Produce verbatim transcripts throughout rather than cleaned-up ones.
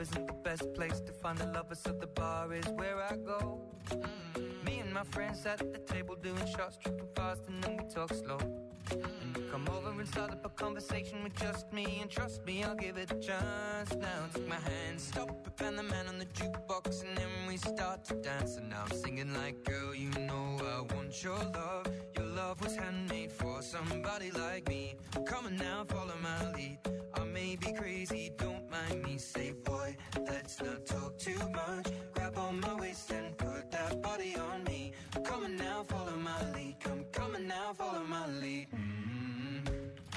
isn't the best place to find a lover, so the bar is where I go. Mm. Me and my friends at the table doing shots, tripping fast, and then we talk slow. And you come over and start up a conversation with just me, and trust me, I'll give it a chance. Now take my hand, stop it, and the man on the jukebox, and then we start to dance. And now I'm singing like, girl, you know I want your love. Your love was handmade for somebody like me. Come on now, follow my lead. I may be crazy, don't mind me. Say, boy, let's not talk too much. Grab on my waist and put that body on me. Come on now, follow my lead. Come, come on now, follow my lead. Mm-hmm.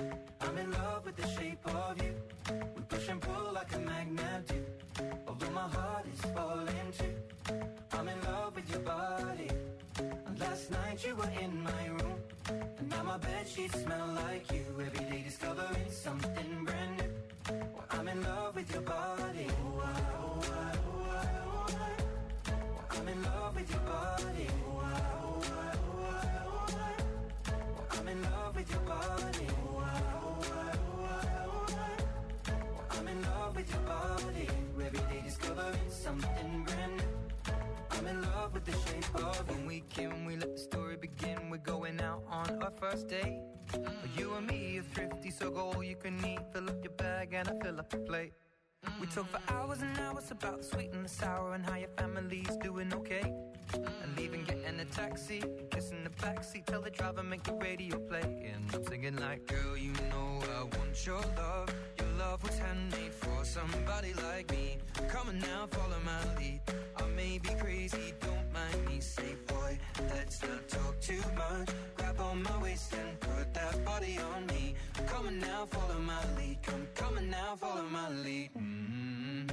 I'm in love with the shape of you. We push and pull like a magnet do. Although my heart is falling too. I'm in love with your body. And last night you were in my room. And now my bedsheets smell like you. Every day discovering something brand new. Well, I'm in love with your body. Oh, I, oh, I, oh, I, oh, I. Well, I'm in love with your body. Oh, I, oh, I, oh, I, oh, I. Well, I'm in love with your body. Oh, I, oh, I, oh, I, oh, I. Well, I'm in love with your body. Every day discovering something brand new. I'm in love with the shape of when we came, we let the story begin. We're going out on our first date. Mm. You and me are thrifty, so go all you can eat. Fill up your bag and I fill up the plate. Mm. We talk for hours and hours about the sweet and the sour and how your family's doing okay. Mm. And even getting a taxi, kissing the backseat, tell the driver make the radio play. And I'm singing like, girl, you know I want your love. Your love was handmade for somebody like me. Come on now, follow my lead. I may be crazy, don't mind me. Say, boy, let's not talk too much. Grab on my waist and put that body on me. Come on now, follow my lead. Come, come on now, follow my lead. Mm-hmm.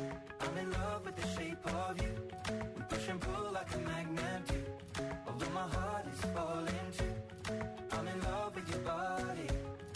I'm in love with the shape of you. We push and pull like a magnet do. Although my heart is falling too. I'm in love with your body.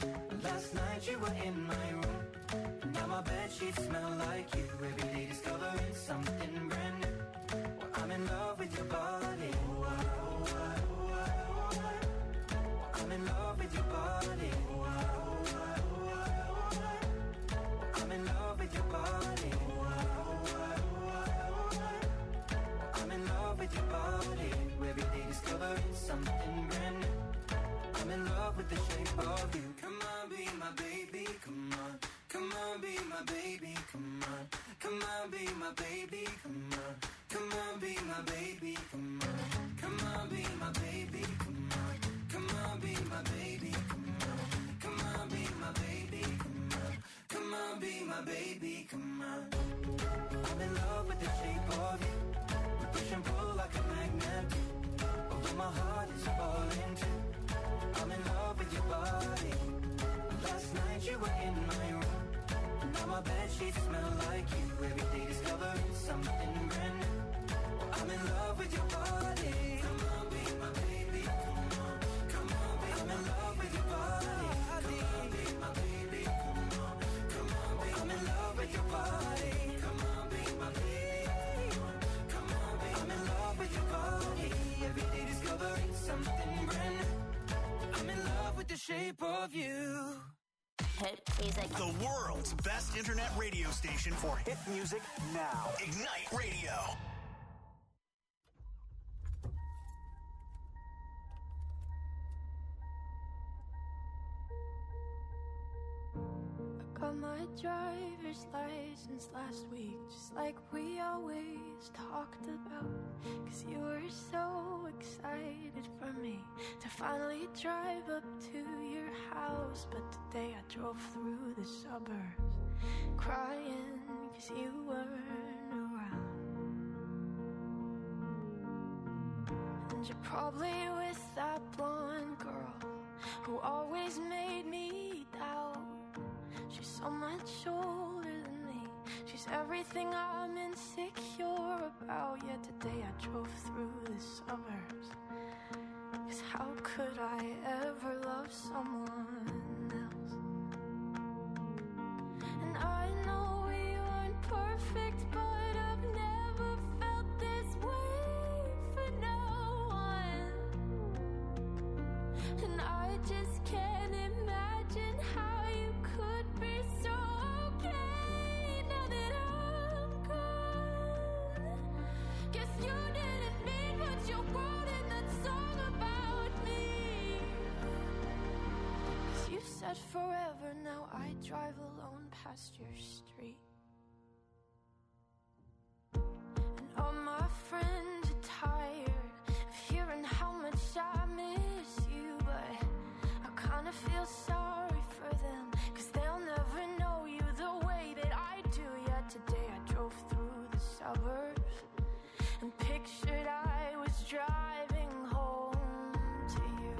Last night you were in my room. And now my bedsheets smell like you. Every day discovering something brand new. Well, I'm in love with your body. Oh, I, oh, I, oh, I, oh, I. Well, I'm in love with your body. Oh, I, oh, I, oh, I, oh, I. Well, I'm in love with your body. Oh, I, oh, I, oh, I, oh, I. Well, I'm in love with your body. Every day discovering something brand new. I'm in love with the shape of you. Come on, be my baby, come on. Come on, be my baby, come on. Come on, be my baby, come on. Come on, be my baby, come on. Come on, be my baby, come on. Come on, be my baby, come on. Come on, be my baby, come on. Come on, be my baby, come on. I'm in love with the shape of you. We push and pull like a magnet do. Although my heart is falling too. I'm in love with your body. Last night you were in my room. Now my bedsheets smell like you. Every day discovering something brand new. Well, I'm in love with your body. Come on, be my baby. Come on, come on, be I'm in love with your body. Come on, be my baby. Come on, come on, be I'm in love with your body. Come on, be my baby. Come on, be I'm in love with your body. Every day discovering something brand new. I'm in love with the shape of you. Hit music. The world's best internet radio station for hit music now. Ignite Radio. I got my driver's license last week, just like we always talked about. Cause you were so excited for me to finally drive up to your house. But today I drove through the suburbs crying cause you weren't around. And you're probably with that blonde girl who always made me doubt. She's so much older than me. She's everything I'm insecure about. Yet today I drove through the suburbs. Cause how could I ever love someone else? And I know we weren't perfect, but I've never felt this way for no one. And I just can't imagine how you could be so okay now that I'm said forever, now I drive alone past your street. And all my friends are tired of hearing how much I miss you, but I kinda feel sorry for them, 'cause they'll never know you the way that I do. Yet today I drove through the suburbs and pictured I was driving home to you.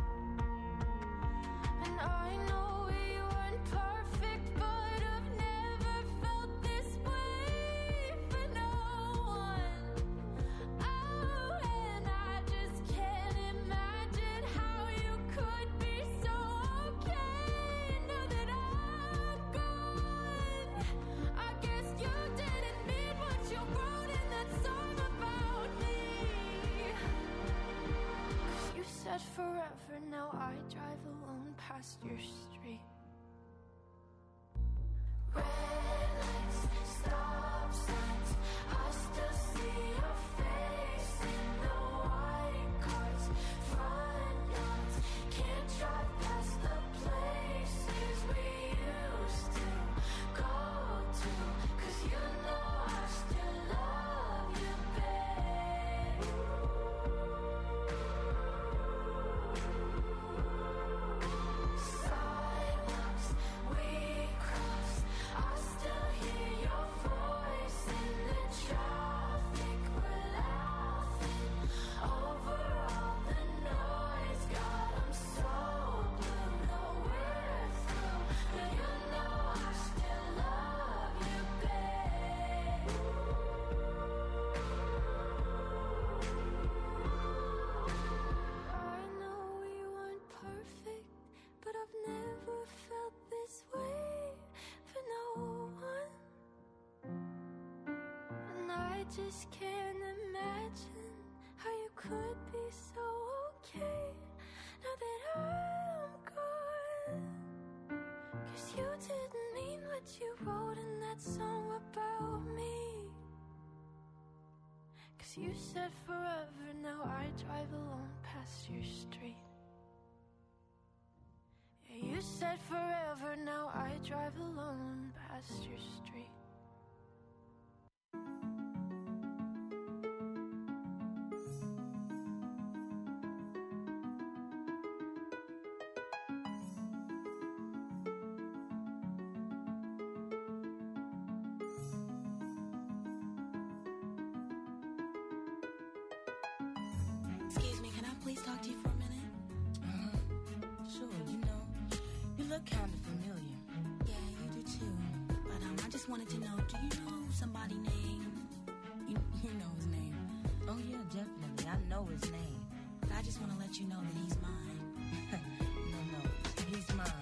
And I know we weren't perfect, but I've never felt this way for no one. Oh, and I just can't imagine how you could be so okay now that I'm gone. I guess you didn't mean what you wrote in that song about me. 'Cause you said forever, now I drive alone past your street. Red lights, stop signs, I still see your face in the white cars, front yards. Can't drive past the places we used to go to, 'cause you know I still love you, babe. Sidewalks we crossed, I still hear your voice in the traffic. We're laughing over all the noise. God, I'm so blue, no we're through, but you know I still love you, babe. I know we weren't perfect, but I've never felt this way for no one. And I just can't imagine how you could be so okay now that I'm gone. 'Cause you didn't mean what you wrote in that song about me. 'Cause you said forever, now I drive alone past your street. Yeah, you said forever, now I drive alone past your street. Excuse me, can I please talk to you for a minute? Uh-huh. Sure, you know, you look kind of familiar. Yeah, you do too. But um, I just wanted to know, do you know somebody named... You, you know his name. Oh, yeah, definitely. I know his name. But I just want to let you know that he's mine. No, no, he's mine.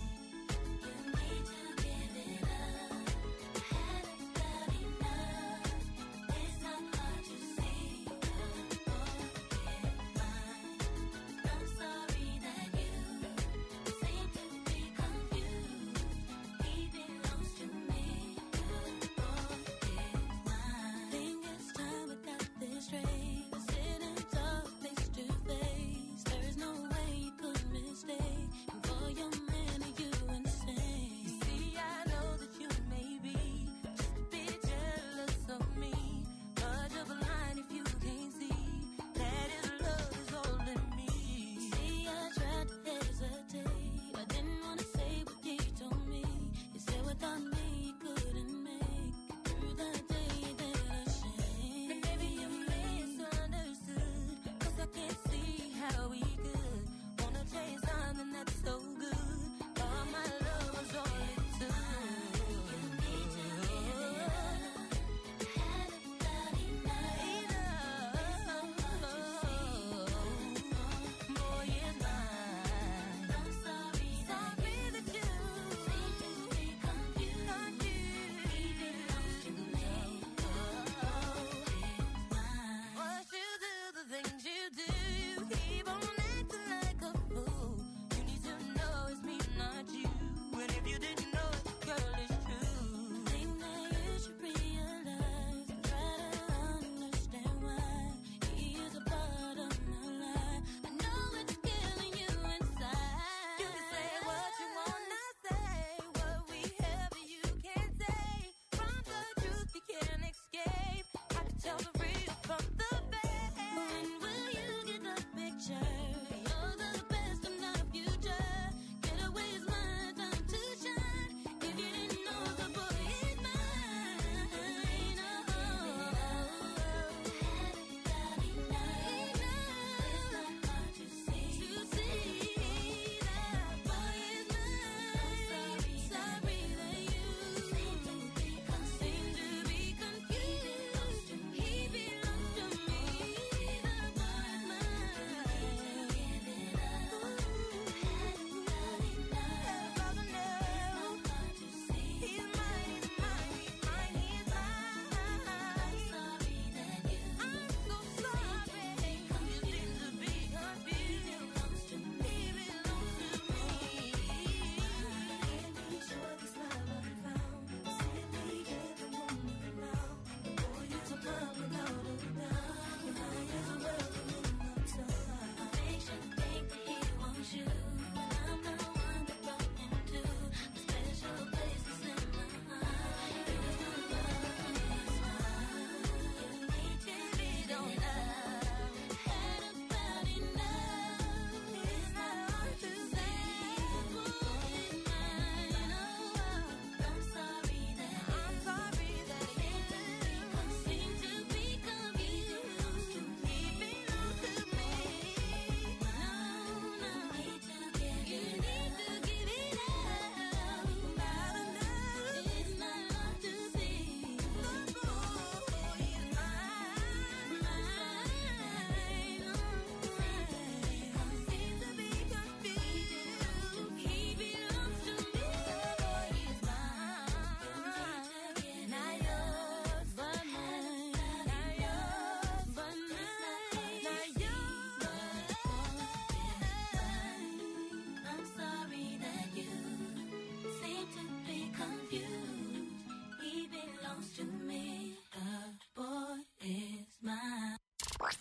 Think it's time we got this straight. We're sitting talk face to face. There's no way you could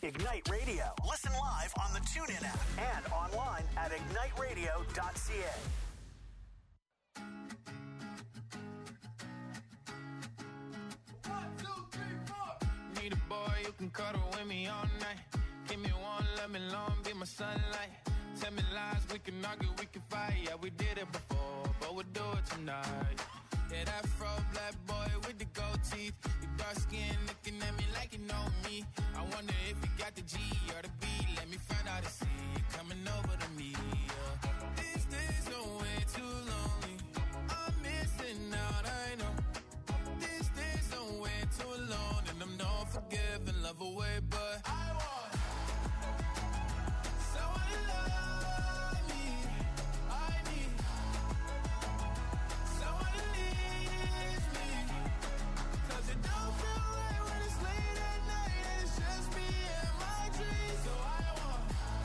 Ignite Radio. Listen live on the TuneIn app and online at ignite radio dot c a. Need a boy you can cuddle with me all night. Give me one, let me long, be my sunlight. Tell me lies, we can argue, we can fight. Yeah, we did it before, but we'll do it tonight. Yeah, that fro black boy with the gold teeth. Your dark skin looking at me like you know me. I wonder if you got the G or the B. Let me find out and see you coming over to me. Yeah. These days are way too lonely. I'm missing out, I know. These days are way too alone, and I'm not forgiving, love away, but I want someone to love me. I need someone to leave me, 'cause it don't feel right when it's late at night and it's just me and my dreams. So I want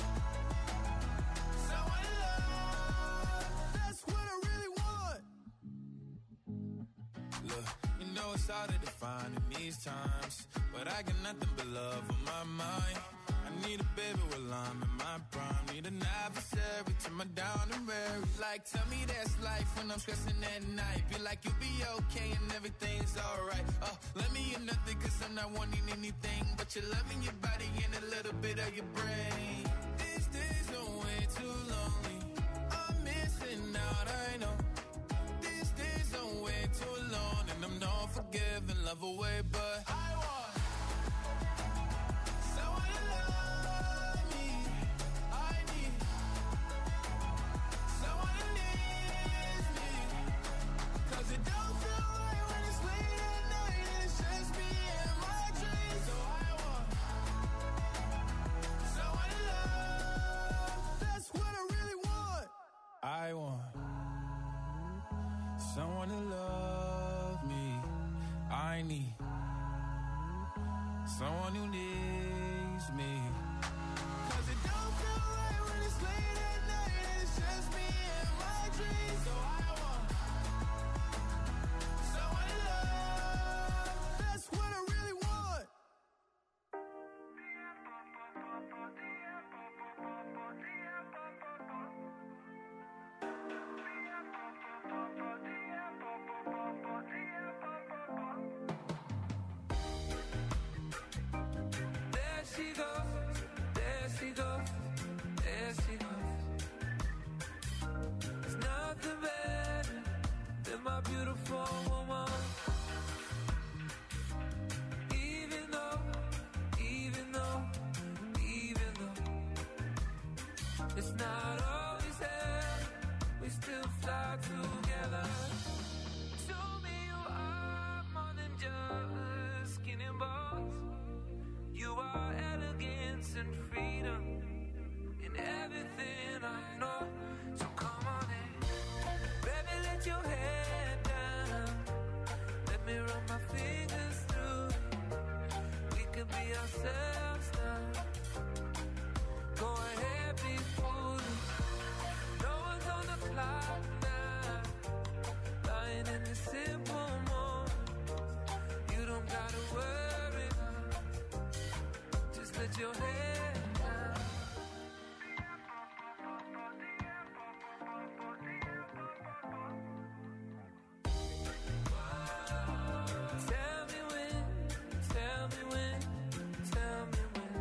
someone to love. That's what I really want. Look, you know it's hard to define in these times, but I got nothing but love on my mind. I need a baby while I'm in my prime. Need an adversary to my down and weary. Like, tell me that's life when I'm stressing at night. Be like, you'll be okay and everything's alright. Uh, let me in nothing, 'cause I'm not wanting anything but your love in your body and a little bit of your brain. These days are way too lonely. I'm missing out, I know. These days are way too alone, and I'm not forgiving, love away, but I want someone to love me. I need someone to leave me, 'cause it don't feel right when it's late at night and it's just me and my dreams. So I want someone to love. That's what I really want. I want someone to love me. I need someone who needs me, 'cause it don't feel right when it's late at night and it's just me and my dreams. So I want someone to love. That's what I really want. There she goes, there she goes, there she goes. There's nothing better than my beautiful woman. Even though, even though, even though it's not always there, we still fly together. Show me you are more than just skin and bones. You are elegance and freedom in everything I know. So come on in, baby, let your head down. Let me run my fingers through it. We could be ourselves now. Go ahead, be foolish. No one's on the clock now. Lying in the simple moment. You don't gotta worry now. Just let your head down. Tell me when, tell me when, tell me when.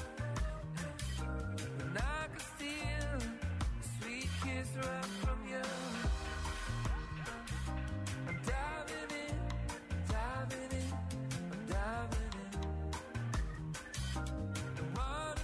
When I could steal a sweet kiss right from you. I'm diving in, diving in, I'm diving in. The one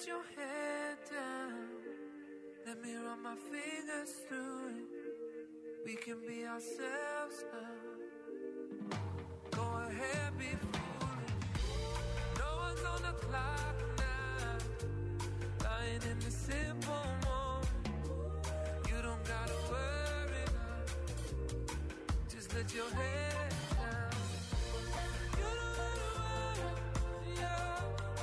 Let your head down. Let me run my fingers through it. We can be ourselves now. Go ahead, be foolish. No one's on the clock now. Lying in the simple moment. You don't gotta worry now. Just let your head down. You don't gotta worry, yeah.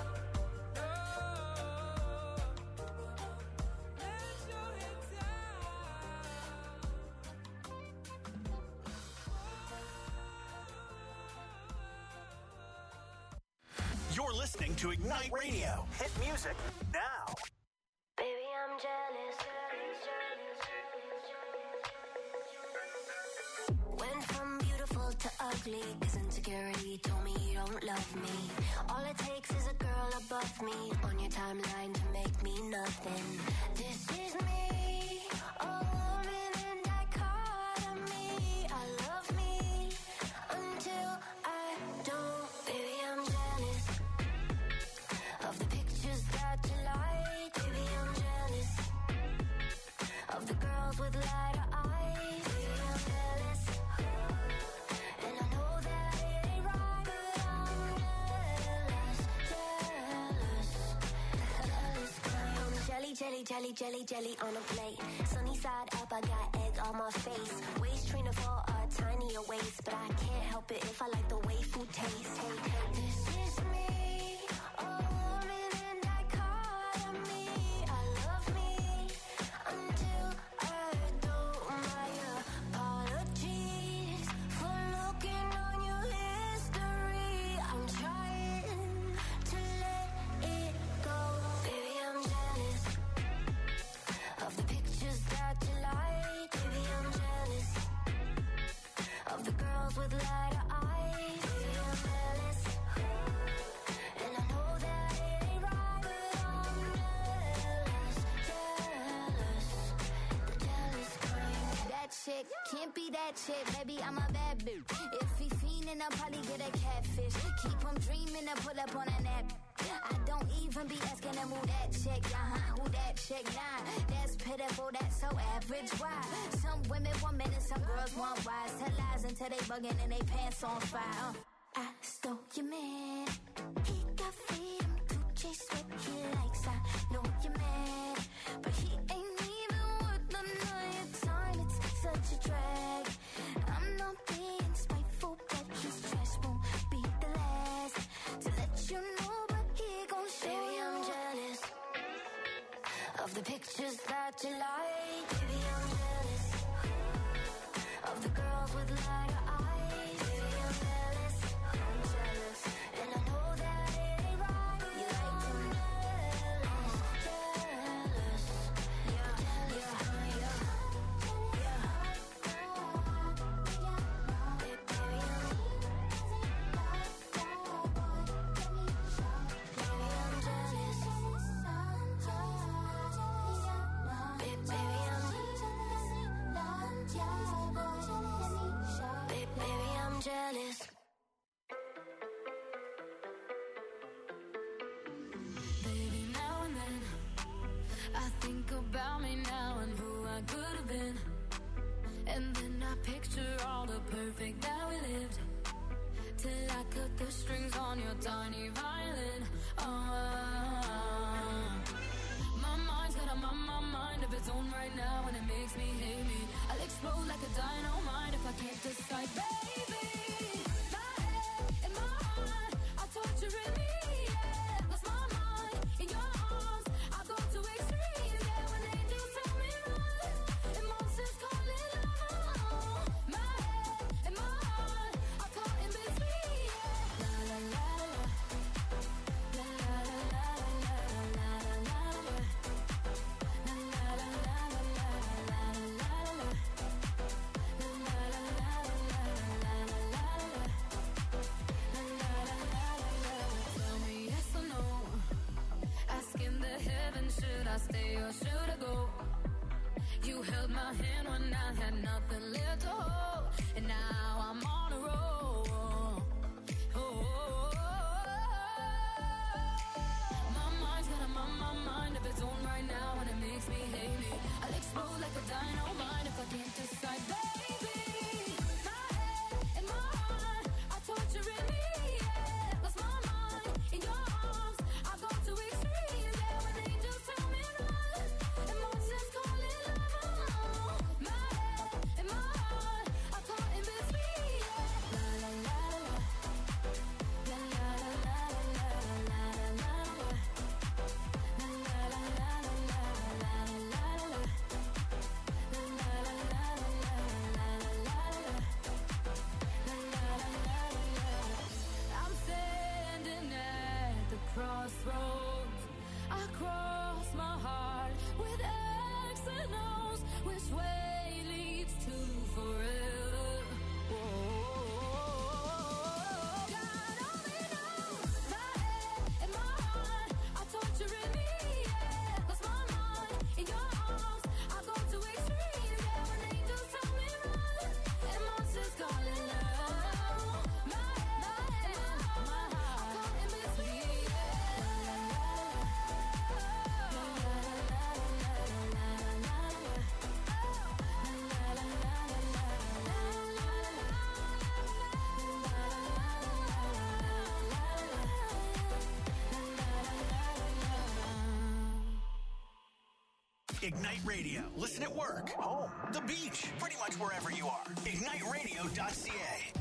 You're listening to Ignite Radio. Hit music now. Baby, I'm jealous. Went from beautiful to ugly, cause insecurity told me you don't love me. All it takes is a girl above me on your timeline to make me nothing. This is me, a woman in dichotomy. I love me until I don't. Baby, I'm jealous of the pictures that you like. Baby, I'm jealous of the girls with lighter eyes. Baby, I'm jealous, and I know that it ain't right, but I'm jealous, jealous, jealous. I'm jelly, jelly, jelly, jelly, jelly on a plate. Sunny side up, I got egg on my face. Waist trainer for a tinier waist, but I can't help it if I like the way food tastes. Hey, hey, this is me, a woman in dichotomy. I love me until I don't. My apologies for looking on your history. I'm trying to let it go. Baby, I'm jealous of the pictures that you like. Baby, I'm jealous of the girls with lighter eyes. Baby, I'm jealous, and I know that it ain't right, but I'm jealous, jealous, the jealous kind. That chick can't be that chick, baby, I'm a bad bitch. If he fiendin', I'll probably get a catfish. Keep him dreamin' to pull up on a nap. I don't even be asking him who that chick, uh-huh, who that chick, nah. That's pitiful, that's so average, why? Some women want men and some girls want wise. Tell lies until they buggin' and they pants on fire. uh. I stole your man, he got freedom to chase what he likes. I know you're mad, but he ain't even worth none of your time. It's such a drag. I'm not being spiteful, but his trash won't be the last to let you know, but he gon' show. Baby, I'm jealous of the pictures that you like. Baby, I'm jealous of the girls with lighter eyes. Baby, I'm jealous, I'm jealous, and I know that it ain't right. You like to jealous, jealous, yeah, jealous, yeah, yeah. Baby, baby, I'm baby, I'm jealous. Baby, baby, I'm Baby, baby, I'm jealous. Baby, now and then I think about me now and who I could have been. And then I picture all the perfect that we lived, till I cut the strings on your tiny violin. Oh, my mind's got a my, my mind of its own right now, and it makes me hate me. I'll explode like a dynamite if I can't decide, baby. My head and my heart are torturing me, yeah. Lost my mind in your arms, I go to extremes, yeah. When they do tell me run, emotions calling out. My head and my heart are caught in between, yeah. La la la la, la la la la la la la la. La la la la la la la la la. La la la la la la la la. La la la la la. Tell me yes or no. Asking the heavens, should I stay or should I go? You held my hand when I had nothing left to hold, and now I'm on a roll. Oh, oh, oh, oh. My mind's got a my, my Ignite Radio. Listen at work, home, the beach, pretty much wherever you are. ignite radio dot c a.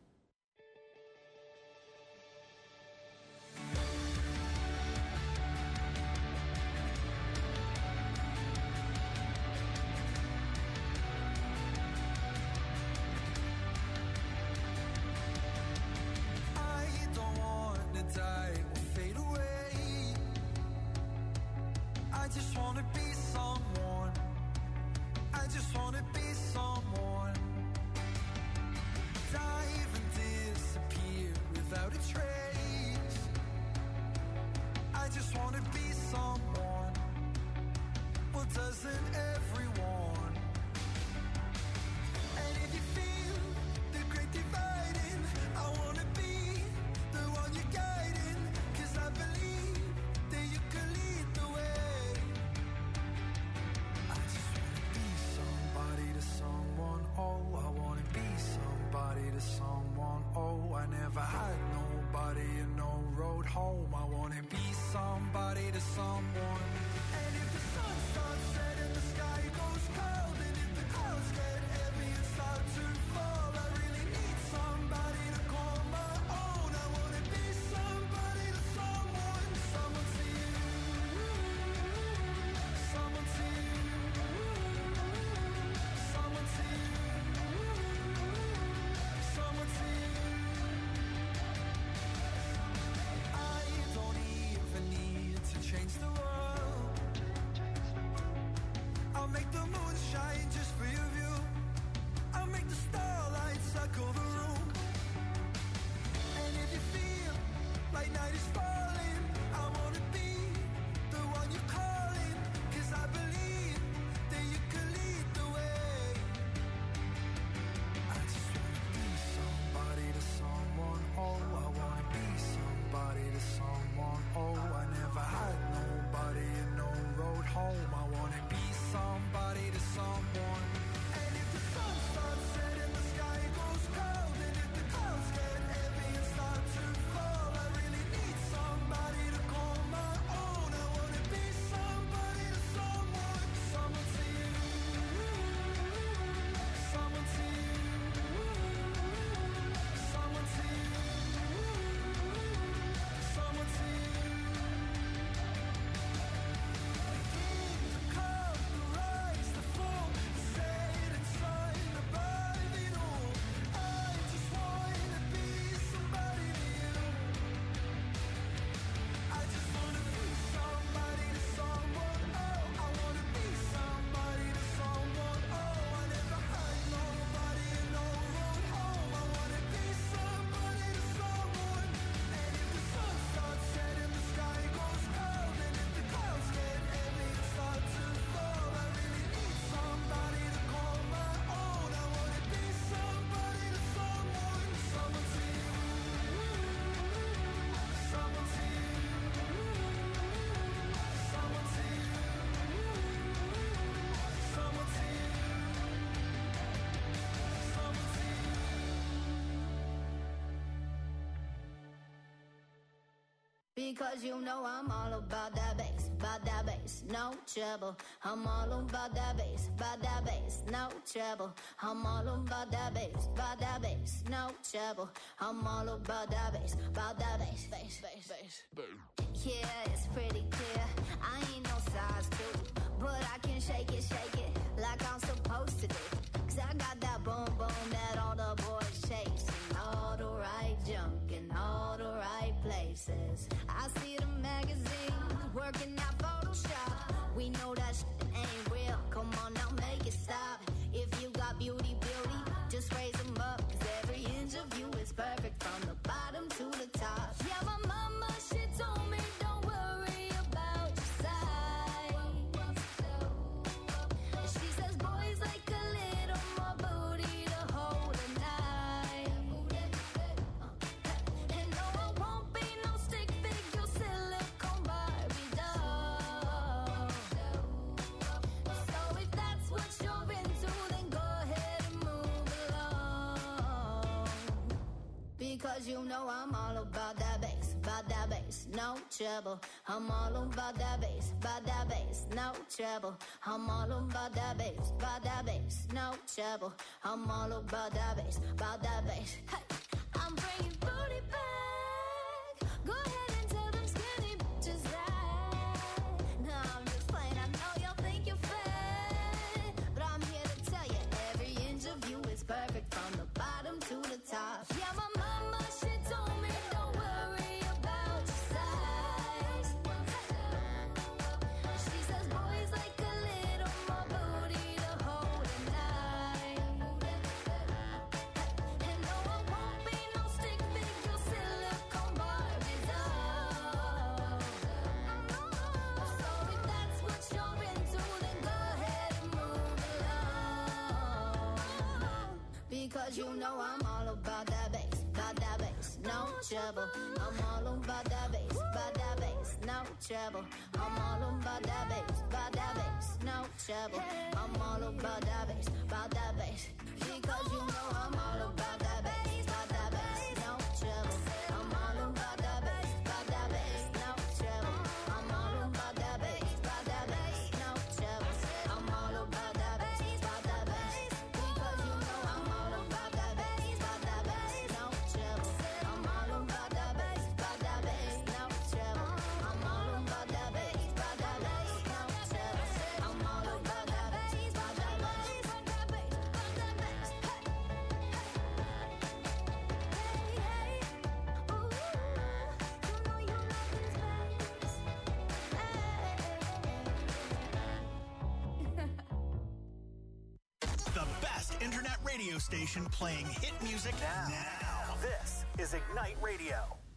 Because you know I'm all about that bass, about that bass, no trouble. I'm all about that bass, about that bass, no trouble. I'm all about that bass, about that bass, no trouble. I'm all about that bass, about that bass, bass, bass, bass. Yeah, it's pretty clear. I ain't no size two, but I can shake it, shake it like I'm supposed to do. Cause I got that boom boom that all the boys chase, and all the right junk in all the right places. I see the magazines working out Photoshop. We know that shit ain't real. Come on now, make it stop. If you got beauty, beauty, just raise them up. Cause every inch of you is perfect from the bottom to the top. Yeah, my mama, she told me don't worry about your size. She says boys like a little more booty to hold a knife. And no, I won't be no stick figure silicone Barbie doll. So if that's what you're into, then go ahead and move along. Because you know I'm all about that bass, about that bass, no trouble. I'm all about that bass, about that bass, no trouble. I'm all about that bass, about that bass, no trouble. I'm all about that bass, about that bass. Hey, I'm bringing booty back. Go ahead and tell them skinny bitches that. No, I'm just playing. I know y'all think you're fat, but I'm here to tell you every inch of you is perfect from the bottom to the top. Yeah, my mama, she told me don't worry about your size. She says boys like a little more booty to hold at night. And no, I won't be no stick figure silicone Barbies. So if that's what you're into, then go ahead and move along. Because you know I'm all about that bass, about that bass, no trouble. I'm all about that bass, about that bass, no trouble. I'm all about that bass, about that bass, no trouble. I'm all about that bass, about that bass. Because you know I'm all about that bass, about that bass, no trouble. I'm all about that bass, about that bass, no trouble. I'm all about that bass, about that bass, no trouble. I'm all about that bass, about that bass. Because you know I'm all about that bass, about that bass, no trouble. I'm all about that bass, about that bass, no trouble. I'm all about that bass, about that bass, no trouble. I'm all about that bass, about that bass, about that bass, about that bass. Hey, hey, ooh, you know you love this bass. The best internet radio station playing hit music now. now. This is Ignite Radio.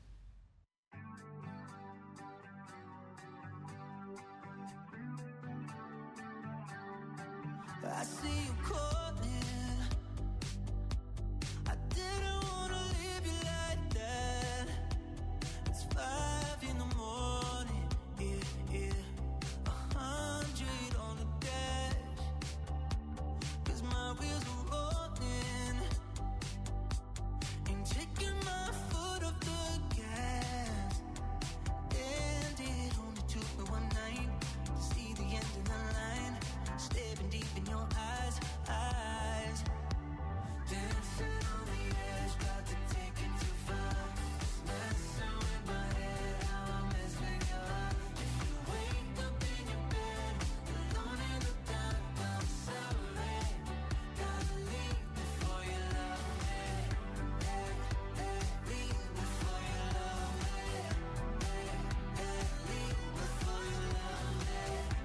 I see you calling. I didn't wanna leave you like that. It's five in the morning, yeah, yeah. A hundred on the dash. 'Cause my wheels are rolling. Ain't taking my foot off the gas. And it only took me one night to see the end of the line. Staring deep in your eyes, eyes. Dancing on the edge, got to take it too far. Messing with my head, how I mess with your heart. If you wake up in your bed, alone in the dark, I'm sorry. Gotta leave before you love me. Hey, hey, leave before you love me. Hey, hey, leave before you love me.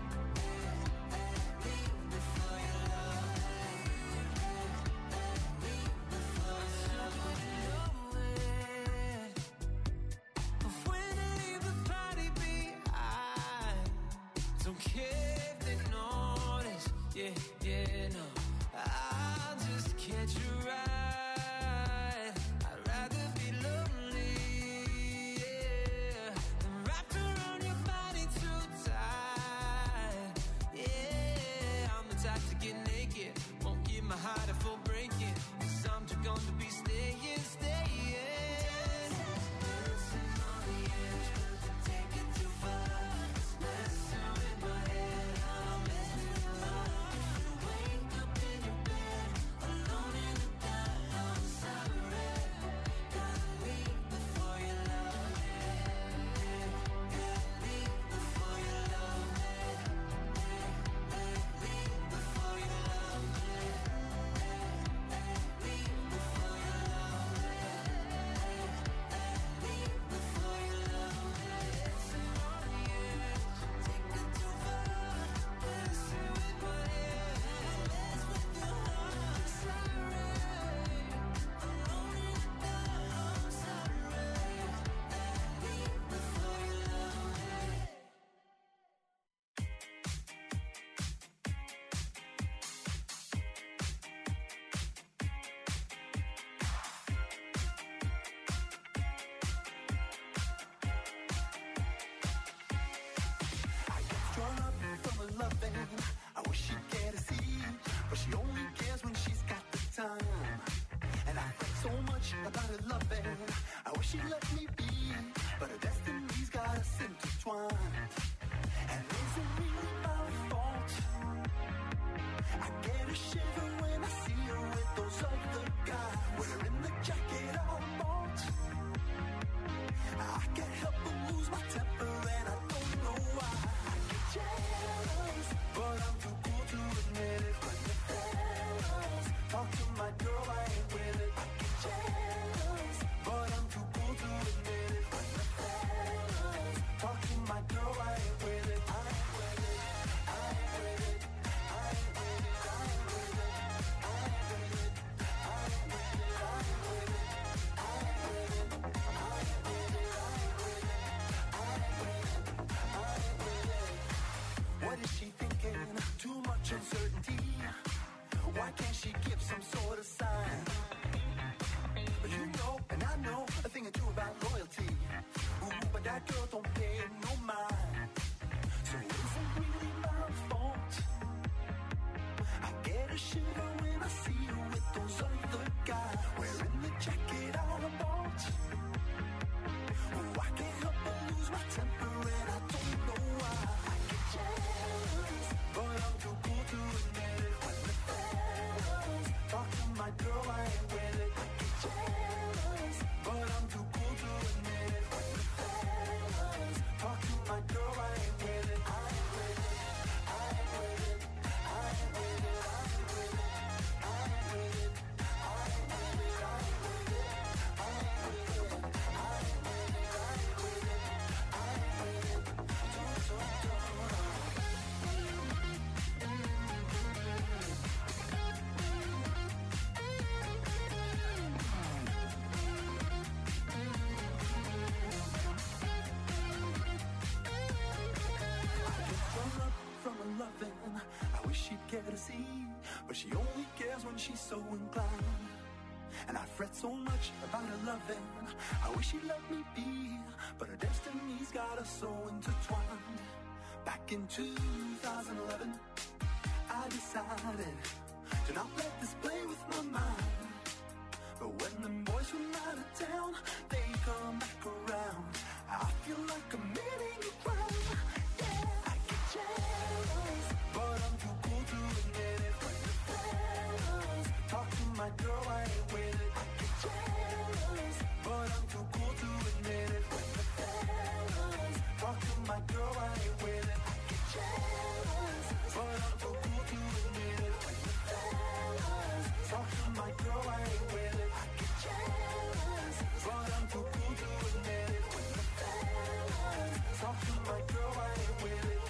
Before you love me, leave before you love me. But when I leave the party behind, don't care if they notice, yeah, yeah, no. I'll just catch a ride. I'd rather be lonely, yeah, than wrapped around your body too tight. Yeah, I'm the type to get naked, won't give my heart a full breaking. 'Cause I'm too gone to be staying, staying. Dancing on the edge, got to take it too far. Messing with my head, how I mess with your heart. If you wake up in your bed, alone in the dark, I'm sorry. Gotta leave before you love me. Yeah, leave before you love me. Leave before you love me. Leave before you love me. Leave before you love me. Dancing on the edge, take it too far. Messing with my head, mess with your heart. Sorry, alone in the dark, I'm sorry. Leave before you love me. Drawn up from a loving, I wish she'd care to see, but she only cares when she's got the time. And I think so much about her loving, I wish she'd let me be but our destinies got us intertwined. And is it really my fault? I get a shiver when I see her with those other guys, wearing the jacket I bought. I can't help but lose my temper and I don't know why. I get jealous, but I'm too cool to admit it. When the fellas talk to my girl, I ain't with it. I get jealous, but I'm too cool to admit it. When the fellas talk to my girl, I ain't with it. I ain't with it. I ain't with it. I ain't with it. I ain't with it. I ain't with it. I ain't with it. I ain't with it. I ain't with it. I ain't with it. I ain't with it. I ain't with it. What is she thinking? Too much uncertainty. Why can't she give some sort of sign? But you know, and I know a thing or two about loyalty. Ooh, but that girl don't pay no mind. So is it really my fault? I get a shiver when I see her with those other guys, wearing the jacket I bought. Ooh, I can't help but lose my temper and I don't know why. I get jealous, but I'm too cool to admit it. When the fellas talk to my girl, I ain't with it. I get jealous, but I'm too cool to admit it. When the fellas talk to my girl, I ain't with it. I ain't with it. I ain't with it. I ain't with it. I ain't with it. I ain't with it. I ain't with it. I ain't with it. I ain't with it. I ain't with it. I ain't with it. I ain't with it. Don't, don't, don't. From her loving, I wish she'd care to see, but she only cares when she's so inclined. And I fret so much about her loving, I wish she'd let me be, but her destiny's got us so intertwined. Back in two thousand eleven, I decided to not let this play with my mind. But when them boys from out of town, they come back around, I feel like I'm committing a crime. Yeah, I get jealous, but I'm too cool to admit it. When the fellas talk to my girl, I ain't with it. I get jealous, but I'm too cool to admit it. When the fellas talk to my girl, I ain't with it. I get jealous, but I'm too cool to admit it. When the fellas talk to my girl, I ain't with it. I get jealous, but I'm too cool to admit it. When the fellas talk to my girl, I ain't with it.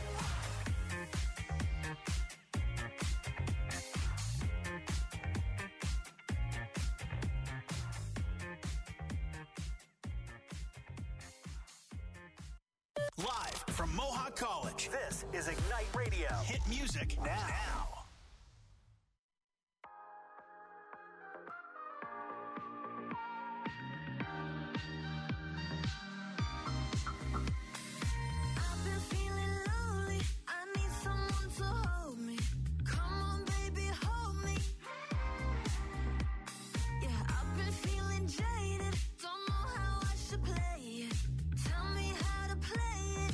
Live from Mohawk College, this is Ignite Radio. Hit music now. now. I've been feeling lonely. I need someone to hold me. Come on, baby, hold me. Yeah, I've been feeling jaded. Don't know how I should play it. Tell me how to play it.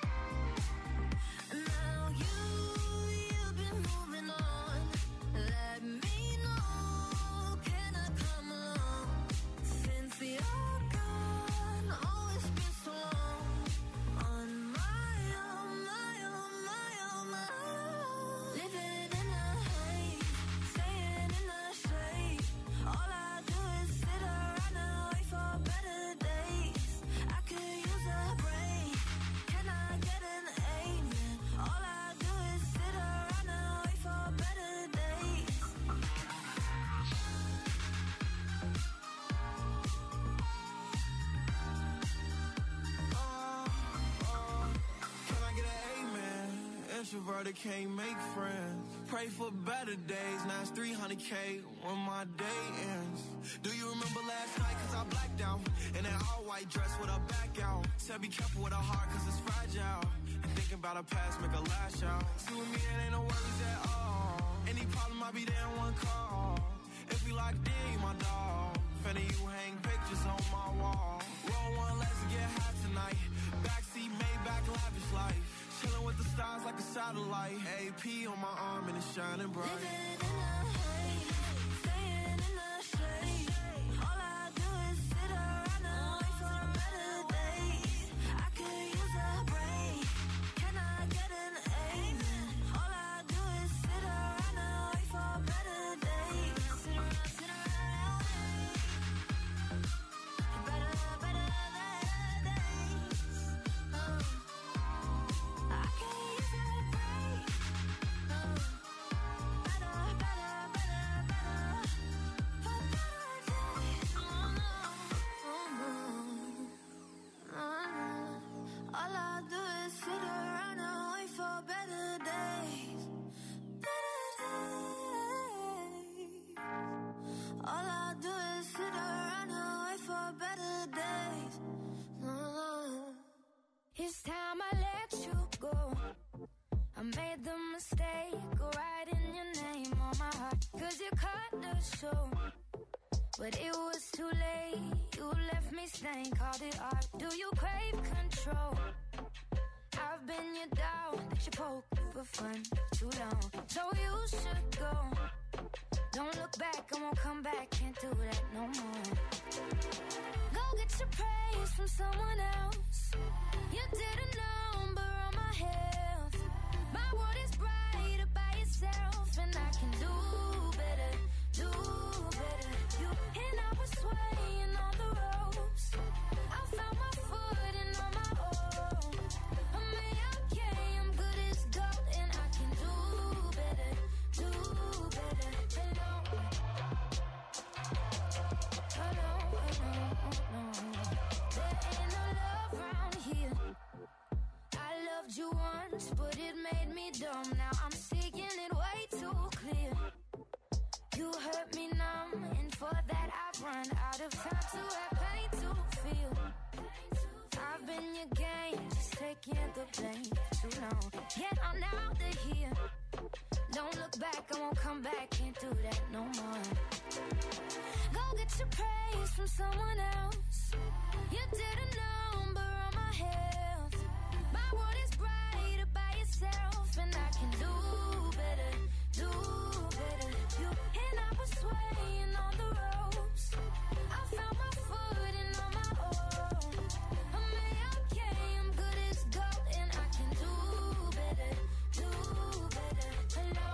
Now you, you've been moving on. Let me know, can I come along? Since you're gone, oh, it's been so long. On my own, my own, my own, my own. Living in a haze, staying in the shade. All I do is sit around and wait for better days. I could use a break. Can I get an amen? All I do is sit around and wait for better days. Can I get an amen? Introverted can't make friends. Pray for better days. Now it's three hundred K when my day ends. Do you remember last night? Cause I blacked out. In that all white dress with a back out. Said be careful with a heart cause it's fragile. And thinking about a past make a lash out. See with me it ain't no worries at all. Any problem I'll be there in one call. If we locked in, you my dog. Finna you hang pictures on my wall. Roll one, let's get high satellite. A P on my arm and it's shining bright. Living in the haze, staying in the shade. All I do is sit around and wait for better days. I could use a break. Can I get an amen? All I do is sit around and wait for better days. Sit around, sit around and wait. Better, better, better days. Uh, I could use a break. Uh, better, better, better, better. For better days. Oh, no. Oh, no. Oh, no. All I do is sit around and wait for better days. Better days. All I do is sit around and wait for better days. Oh. It's time I let you go. I made the mistake of writing your name on my heart. Cause you cut the show. But it was too late. You left me stained, called it art. Do you crave control? I've been your dog that you poke for fun too long. So you should go. Don't look back, I won't come back. Can't do that no more. Go get your praise from someone else. You didn't know, but on my health. My world is brighter by itself, and I can do better, do better. You and I was swaying on the ropes. I found my footing on my own. I'm okay, I'm good as gold, and I can do better, do better. Hello, hello, hello, no. There ain't no love around here. I loved you once, but it made me dumb. Now I'm seeing it way too clear. You hurt me numb, and for that I've run out of time to have pain to feel. I've been your game, just taking the blame for too long. Yet I'm out of here. Don't look back, I won't come back, can't do that no more. Go get your praise from someone else. You didn't know, but on my health. My world is brighter by itself, and I can do better, do better. You and I was swaying on the ropes. I found my footing on my own. I'm okay, I'm good as gold, and I can do better, do better. Hello.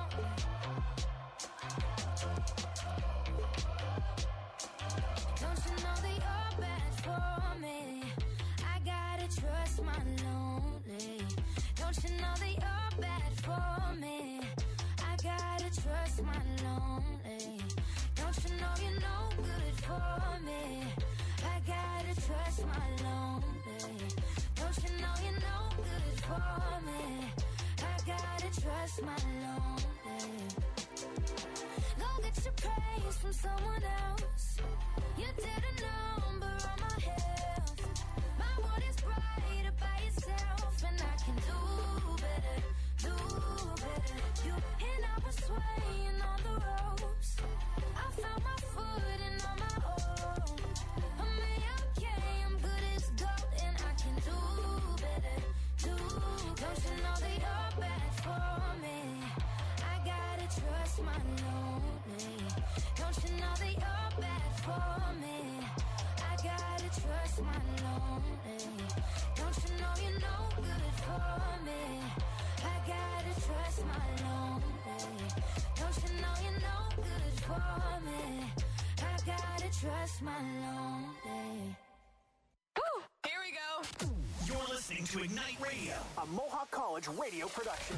Don't you know that you're bad for me? I gotta trust my lonely. Don't you know that you're bad for me? I gotta trust my lonely. Don't you know you're no good for me? I gotta trust my lonely. Don't you know you're no good for me? I gotta trust my lonely. Go get your praise from someone else. You didn't know, but on my health. My world is brighter by itself, and I can do better, do better. You and I was swaying on the ropes. I found my footing on my own. I'm okay, I'm good as gold, and I can do better, do better. Don't you know that you're bad for me? I gotta trust my lonely. Don't you know that you're bad for me? I gotta trust my lonely. Don't you know you're no good for me? I gotta trust my lonely. Don't you know you're no good for me? I gotta trust my lonely. Woo! Here we go. You're listening to Ignite Radio, a Mohawk College radio production.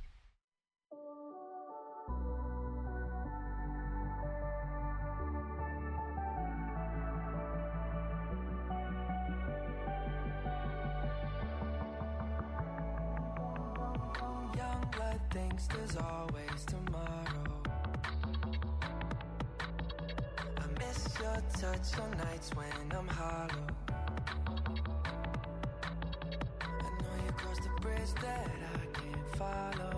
Young blood thinks there's always tomorrow. I miss your touch on nights when I'm hollow. I know you crossed the bridge that I can't follow.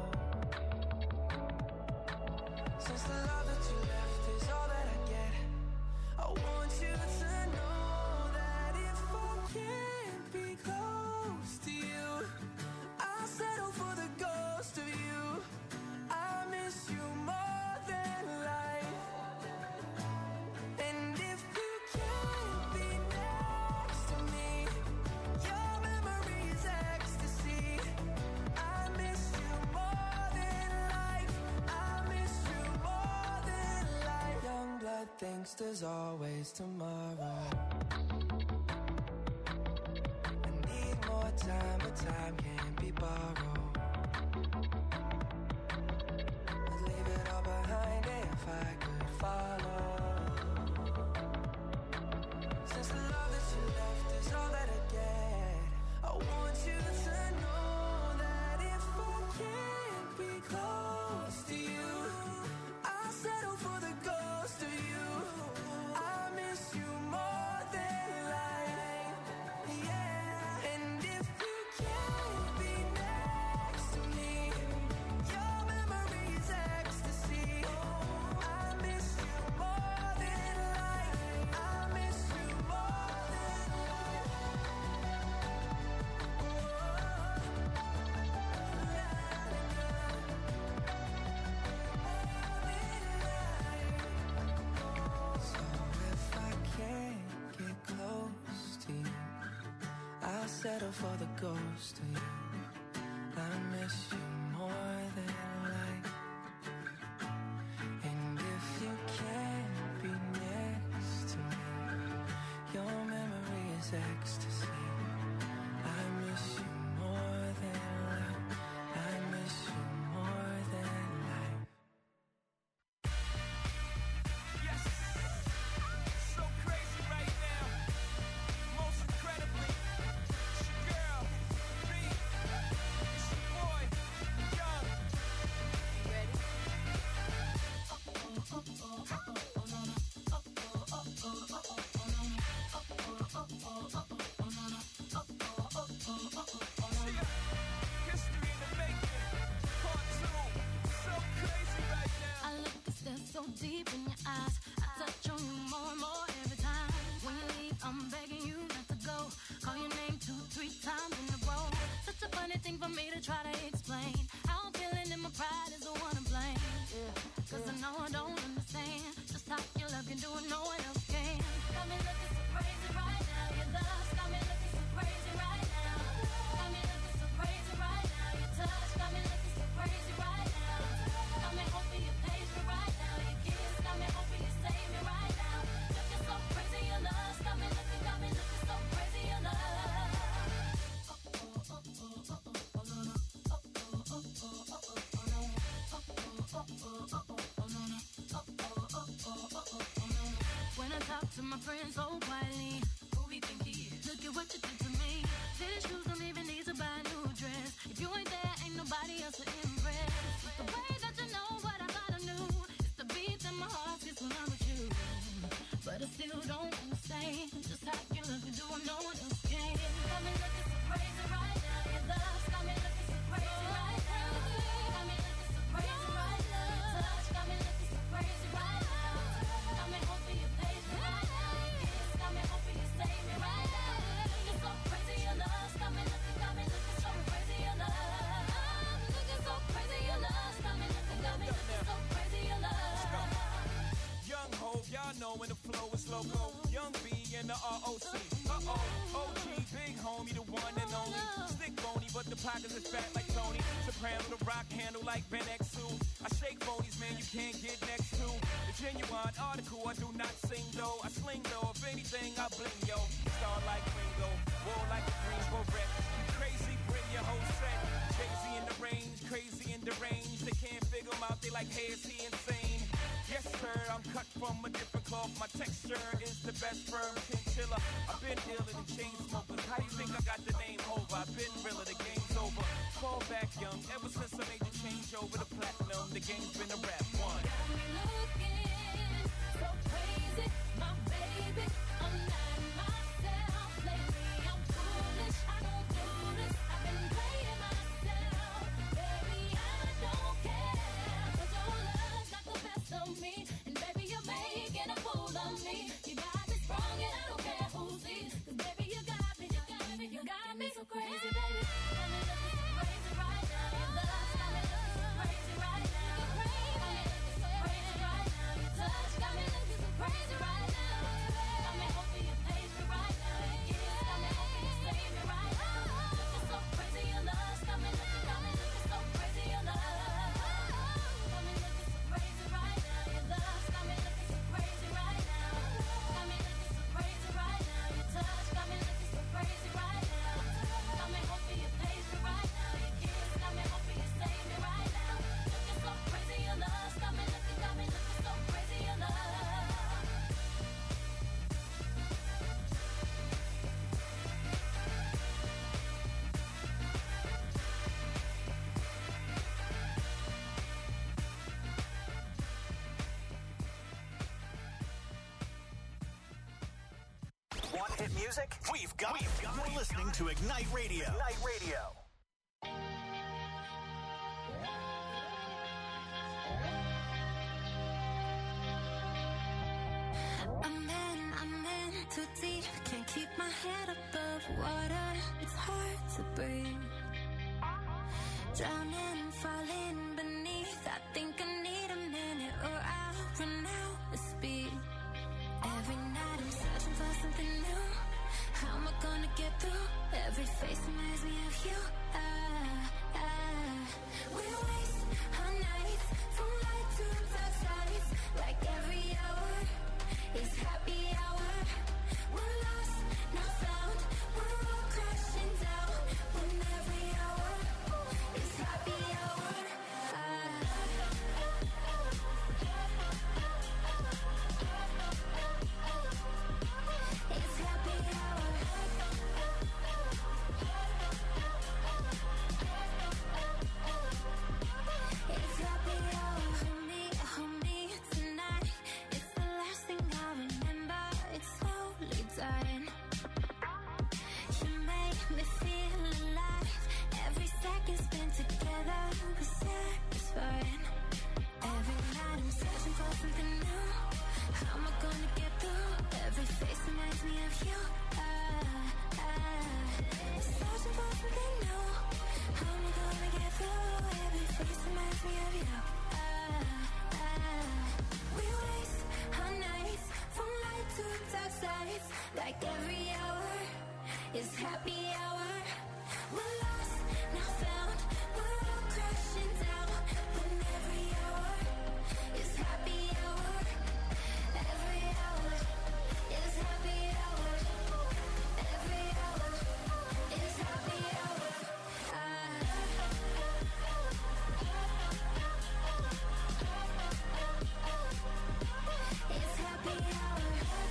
Since the love that you left is all that I get, I want you to know that if I can't be close to you, I'll settle for the ghost of thinks there's always tomorrow. I need more time, but time can't be borrowed. I'd leave it all behind if I could follow. Since the love that you left is all that I get, I want you to know that if I can't be close to you, I'll settle for the ghost of you. I miss you more than life, yeah. And if you can't be next to me, your memory is ecstasy. I miss you more than life. I miss you more than life. So if I can't get close to you, I'll settle for the ghost of you. I miss you more than life. And if you can't be next to me, your memory is ecstasy. I miss you more than life. I miss you more than life. Yes, so crazy right now. Most incredibly, it's your girl, B. It's your boy, Young. You ready? History in the making, part two. So crazy right now. I look and stare so deep in your eyes. I touch on you more and more every time. When you leave, I'm begging you not to go. Call your name two, three times in a row. Such a funny thing for me to try to explain. How I'm feeling and my pride is the one to blame. Cause I know I don't understand just how your love can do it, no one else can. Got me looking so crazy right now. Your love got me looking so crazy right now. Got me looking so crazy right now. Your touch got me looking so crazy right now. Got me hoping you page me right now. Your kiss got me hoping you save me right now. Looking so crazy, your love got me looking, got me looking so crazy, your love. When I talk to my friends so quietly, who we think he is? Look at what you did to me. These shoes don't even need to buy a new dress. If you ain't there, ain't nobody else to impress. It's the way that you know what I thought I knew. It's the beat that my heart gets when I'm with you. But I still don't understand just how you look and do what no one else can. Got me looking so crazy right now. Your love's got me looking so crazy right now. Got me looking so crazy right now. Your touch got me looking so crazy right now. Got me hoping you page me right now. Your kiss got me hoping you save me right now. Looking so crazy, your love's got me looking, got me looking so crazy, your love. I'm looking so crazy, your love's got me looking, got me looking so crazy, your love. Young Hov, y'all know when the flow is loco. Young B and the R O C. Uh-oh, O G, big homie, the one and only. Stick bony, but the pockets is fat like Tony. Soprano, the rock handle like Ben X two. I shake phonies, man, you can't get next to. The genuine article, I do not sing though. I sling though, if anything, I bling yo. Star like Ringo, war like a green beret. You crazy, bring your whole set. Crazy in the range, crazy in the range. They can't figure him out, they like, hey, is he insane? Yes, sir, I'm cut from a different cloth. My texture is the best firm chinchilla. I've been iller than chain smokers. How you think I got the name over? I've been realer, the game's over. Fall back young, ever since I made the change over to platinum. The game's been a rap one. Got me looking so crazy, my baby. I'm not myself lately. I'm foolish, I don't do this. I've been playing myself, baby. I don't care, 'cause your love's got the best of me, and baby you're making a fool of me. You got me sprung, and I don't care who sees, 'cause baby you got me, you got me, you got me so crazy, baby. Got me looking so crazy right now. Your love's got me looking so crazy right now. Got me looking so crazy right now. music, we've got, we've got You're listening to Ignite Radio. Ignite Radio. I'm in, I'm in too deep. Can't keep my head above water. It's hard to breathe. Drowning, falling beneath. I think I need a minute or I'll run out of speed. Every night I'm searching for something new. How am I gonna get through? Every face reminds me of you. Ah, ah. We waste our nights from light to dark sides. Like every hour is happy hour. We're lost, not found. We're all crashing down. When every hour is happy hour. Ah. It's happy hour. It's happy hour. Hold me, hold me tonight. It's the last thing I remember. It's slowly dying. You make me feel alive. Every second spent together was satisfying. Every night I'm searching for something new. How am I gonna get through? Every face reminds me of you. Ah, ah. Searching for something new. How am I gonna get through? Every face reminds me of you. Ah, ah. We waste our nights from light to dark sides. Like every hour is happy hour. We're lost, not found. We're all crashing down. When every hour is happy hour. Every hour is happy hour. Every hour is happy hour. Ah. It's happy hour.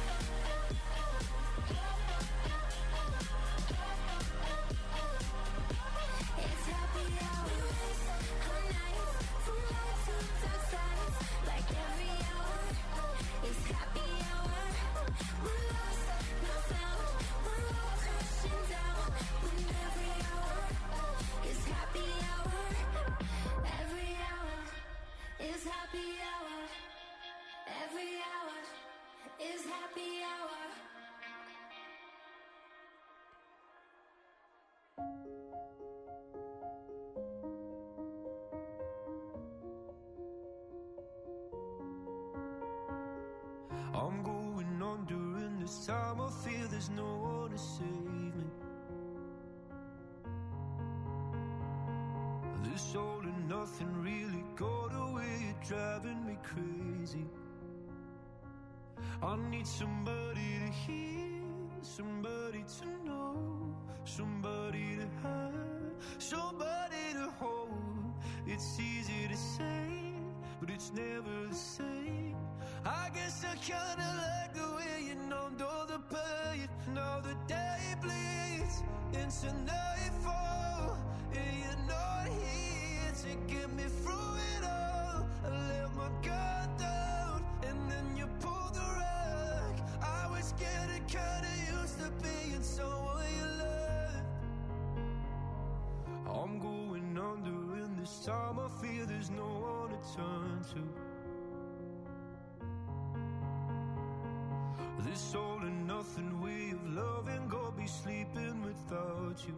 It's happy hour. Our nights from light to dark sides. Like every hour is happy hour. We're lost, not found. We're all crashing down. When every hour is happy hour. Every hour is happy hour. Every hour is happy hour. I'm going on during this time. I feel there's no one to save me. This all and nothing really got away. You're driving me crazy. I need somebody to hear, somebody to know, somebody to have, somebody to hold. It's easy to say, but it's never the same. I guess I kinda like the way you numbed all the pain. Now the day bleeds into nightfall, and you're not here to get me through it all. I let my guard down, and then you pulled the rug. I was getting kinda used to being someone you loved. I'm going under, and this time I feel there's no one to turn to. This all and nothing way of loving, go be sleeping without you.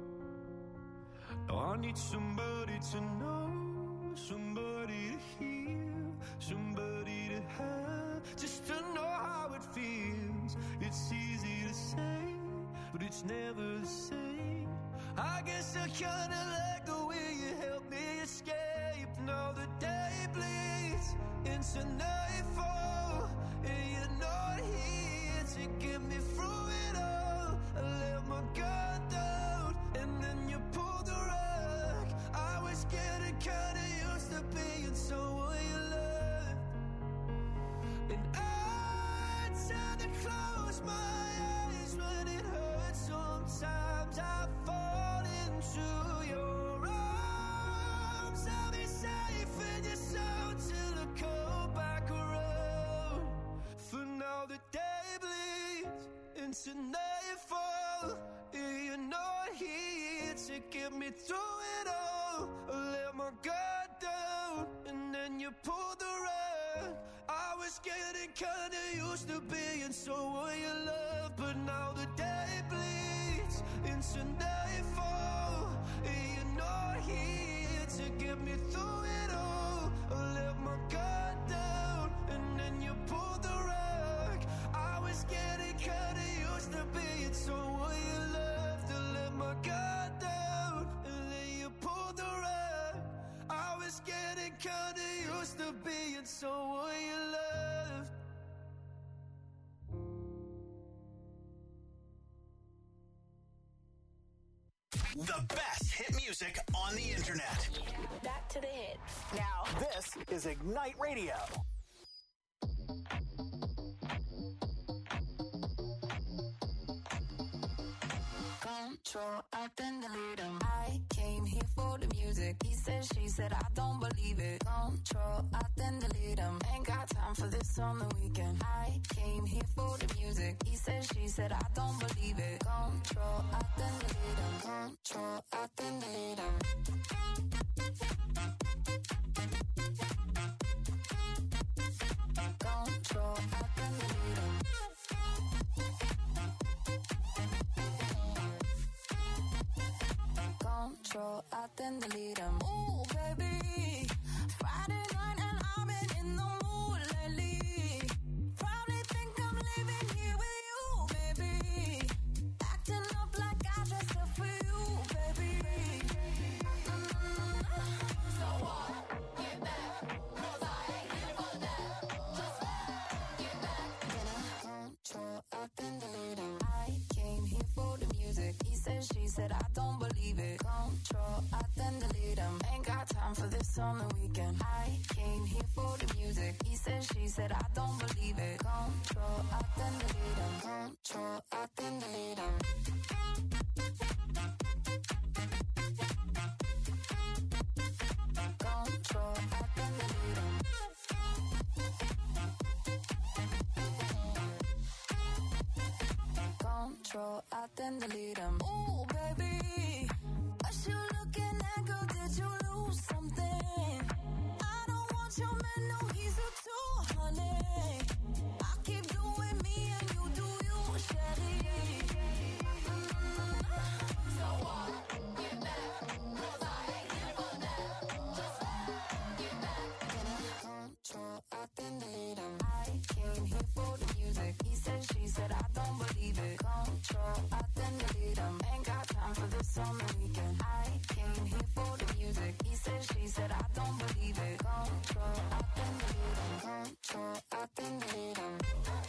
Now I need somebody to know, somebody to hear, somebody to have, just to know how it feels. It's easy to say, but it's never the same. I guess I kinda like the way you help me escape. Now the day bleeds into nightfall, and you're not here to get me through it all. I let my guard down, and then you pulled the rug. I was getting kinda used to being someone you loved. And I tend to close my eyes when it hurts. Sometimes I fall into your arms. I'll be safe in your soul till I come back around. For now the day bleeds into nightfall. You're not here to get me through it all. I let my guard down, and then you pulled the rug. I was getting kinda used to being someone you love, but now the day bleeds into nightfall. You're not here to get me through it all. I let my guard down, and then you pulled the rug. I was getting kinda used to being someone you loved. I let my guard down, and then you pulled the rug. I was getting kinda used to being someone you loved. The best hit music on the internet. Back to the hits. Now, this is Ignite Radio. Control, I then delete him. I came here for the music. He said, she said, I don't believe it. Control, I then delete him. Ain't got time for this on the weekend. I came here for the music. He said, she said, I don't believe it. Control, I then delete him. Control, I then delete him. Control, I then delete him. Control, I then delete him. Ooh, baby, Friday night and I've been in the mood lately. Probably think I'm living here with you, baby. Acting up like I dressed up for you, baby. Mm-hmm. So what? Get back, 'cause I ain't here for that. Just get back. Can I control, I then delete him. I came here for the music. He said, she said, I don't believe it. Control, I then delete him. Ain't got time for this on the weekend. I came here for the music. He said, she said, I don't believe it. Control, I then delete him. Control, I then delete him. Control, I then delete him. Control, I then delete him. Ooh, baby, what you looking at, girl? Did you lose something? I don't want your man, no, he's a two, honey. I keep doing me and you do you, Shelly. Mm-hmm. So what? Get back, 'cause I ain't here for that. Just get back. Can I control, I then delete him. I came here for the music. He said, she said, I don't believe it. Control, I then delete him. Ain't got time for this on the weekend. I came here for the music. He said, she said, I don't believe it. Control, I then delete him. Control, I then delete him.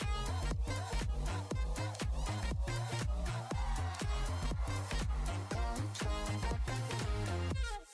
Control, I then delete him.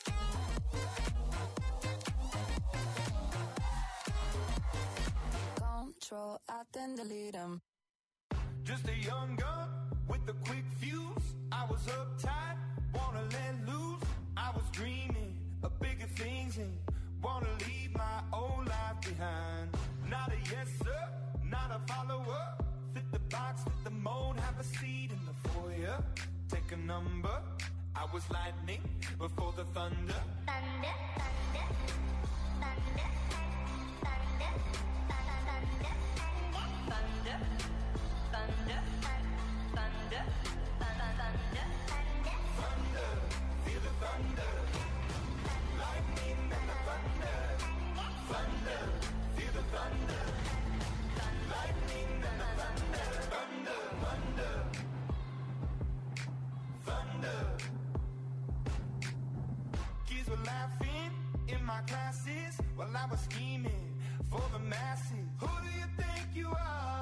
Control, I then delete him. Just a young gun with a quick fuse. I was uptight, wanna let loose. I was dreaming of bigger things and wanna leave my old life behind. Not a yes sir, not a follower. Fit the box, fit the mold, have a seat in the foyer. Take a number. I was lightning before the thunder. Thunder, thunder, thunder, thunder, thunder, thunder, thunder, thunder, thunder, thunder, feel the thunder, lightning and the thunder, thunder, feel the thunder, lightning and the thunder, thunder, thunder, thunder. Kids were laughing in my classes while I was scheming for the masses. Who do you think you are?